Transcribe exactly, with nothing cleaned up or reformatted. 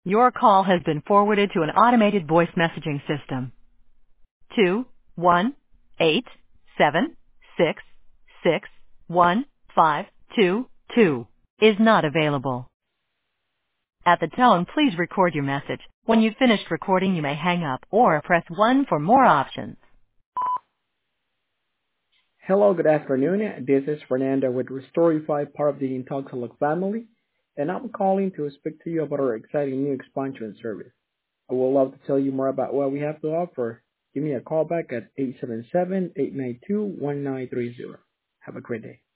Your call has been forwarded to an automated voice messaging system. Two one eight seven six six one five two two is not available. At the tone, please record your message. When you've finished recording, you may hang up or press one for more options. Hello, good afternoon. This is Fernando with Restorify, part of the Intalk family, and I'm calling to speak to you about our exciting new expansion service. I would love to tell you more about what we have to offer. Give me a call back at eight seven seven, eight nine two, one nine three zero. Have a great day.